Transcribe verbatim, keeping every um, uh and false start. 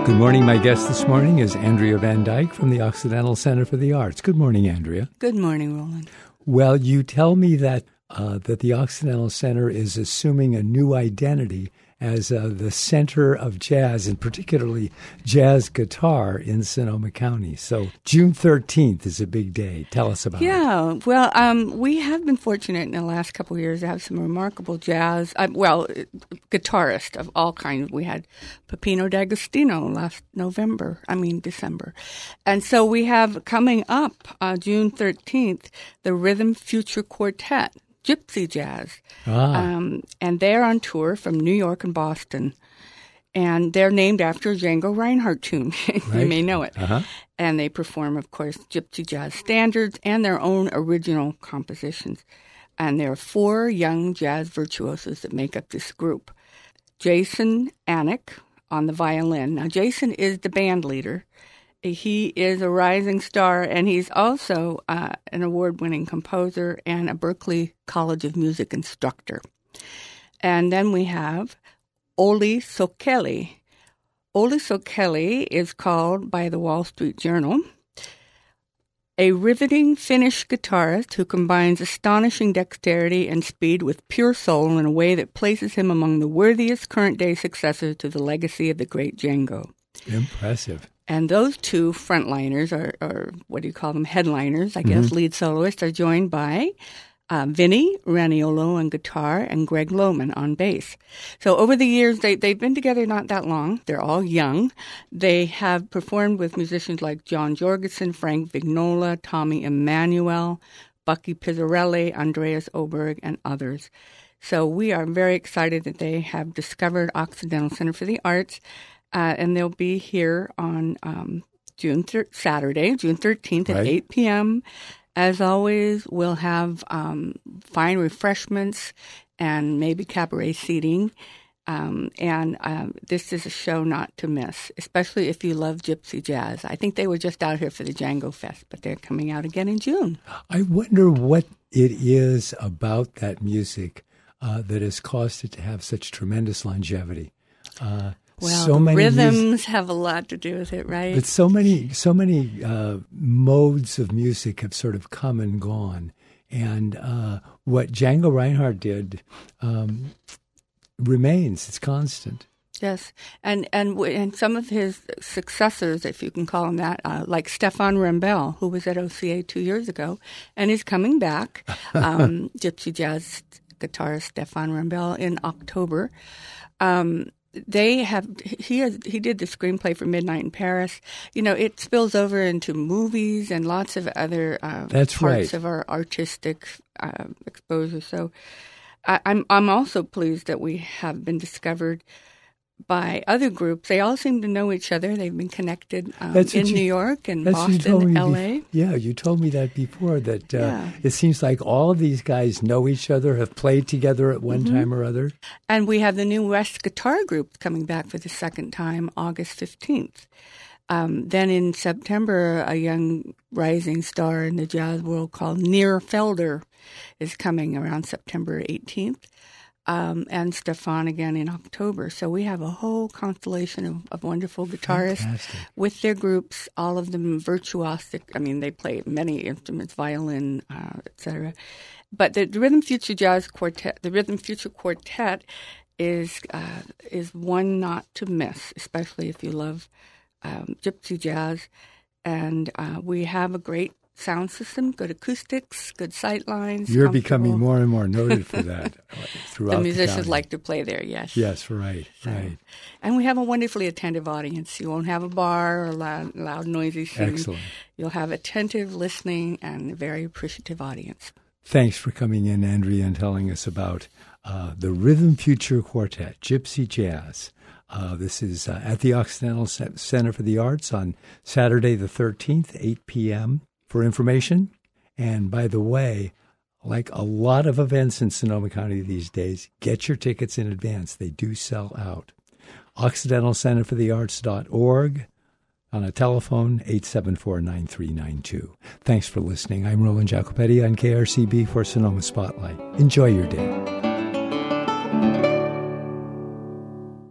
Good morning. My guest this morning is Andrea Van Dyke from the Occidental Center for the Arts. Good morning, Andrea. Good morning, Roland. Well, you tell me that uh, that the Occidental Center is assuming a new identity as uh, the center of jazz, and particularly jazz guitar in Sonoma County. So June thirteenth is a big day. Tell us about yeah, it. Yeah, well, um, we have been fortunate in the last couple of years to have some remarkable jazz, uh, well, guitarists of all kinds. We had Peppino D'Agostino last November, I mean December. And so we have coming up uh, June thirteenth, the Rhythm Future Quartet. Gypsy Jazz. Ah. Um, and they're on tour from New York and Boston. And they're named after a Django Reinhardt tune. You Right. may know it. Uh-huh. And they perform, of course, Gypsy Jazz standards and their own original compositions. And there are four young jazz virtuosos that make up this group. Jason Anick on the violin. Now, Jason is the band leader. He is a rising star, and he's also uh, an award-winning composer and a Berklee College of Music instructor. And then we have Olli Sokeli. Olli Sokeli is called by the Wall Street Journal a riveting Finnish guitarist who combines astonishing dexterity and speed with pure soul in a way that places him among the worthiest current-day successors to the legacy of the great Django. Impressive. And those two frontliners, or, or what do you call them, headliners, I guess, Mm-hmm. lead soloists, are joined by uh, Vinny Raniolo on guitar and Greg Lohman on bass. So over the years, they, they've been together not that long. They're all young. They have performed with musicians like John Jorgensen, Frank Vignola, Tommy Emmanuel, Bucky Pizzarelli, Andreas Oberg, and others. So we are very excited that they have discovered Occidental Center for the Arts. Uh, and they'll be here on um, June thir- Saturday, June thirteenth at Right. eight p.m. As always, we'll have um, fine refreshments and maybe cabaret seating. Um, and um, this is a show not to miss, especially if you love gypsy jazz. I think they were just out here for the Django Fest, but they're coming out again in June. I wonder what it is about that music uh, that has caused it to have such tremendous longevity. Uh, Well, so the many rhythms mus- have a lot to do with it, right? But so many, so many uh, modes of music have sort of come and gone, and uh, what Django Reinhardt did um, remains. It's constant. Yes, and and w- and some of his successors, if you can call him that, uh, like Stefan Rembel, who was at O C A two years ago, and is coming back, um, gypsy jazz guitarist Stefan Rembel in October. Um, They have he has he did the screenplay for Midnight in Paris. You know, it spills over into movies and lots of other uh, That's parts right. of our artistic uh, exposure. So, I, I'm I'm also pleased that we have been discovered by other groups. They all seem to know each other. They've been connected um, That's what in you- New York and That's what you told Boston, me L A. bef- yeah, you told me that before, that uh, Yeah. it seems like all of these guys know each other, have played together at one Mm-hmm. time or other. And we have the new West Guitar Group coming back for the second time, August fifteenth. Um, then in September, a young rising star in the jazz world called Nir Felder is coming around September eighteenth. Um, and Stefan again in October. So we have a whole constellation of, of wonderful guitarists Fantastic. with their groups, all of them virtuosic. I mean, they play many instruments, violin, uh, et cetera. But the, the Rhythm Future Jazz Quartet, the Rhythm Future Quartet is uh, is one not to miss, especially if you love um, gypsy jazz. And uh, we have a great sound system, good acoustics, good sight lines. You're becoming comfortable. more and more noted for that throughout The musicians county. like to play there, yes. Yes, right, So- right. And we have a wonderfully attentive audience. You won't have a bar or loud, loud noisy scene. Excellent. You'll have attentive listening and a very appreciative audience. Thanks for coming in, Andrea, and telling us about uh, the Rhythm Future Quartet, Gypsy Jazz. Uh, this is uh, at the Occidental Center for the Arts on Saturday the thirteenth, eight p.m. For information, and by the way, like a lot of events in Sonoma County these days, get your tickets in advance. They do sell out. Occidental Center for the Arts dot org on a telephone, eight seven four, nine three nine two. Thanks for listening. I'm Roland Jacopetti on K R C B for Sonoma Spotlight. Enjoy your day.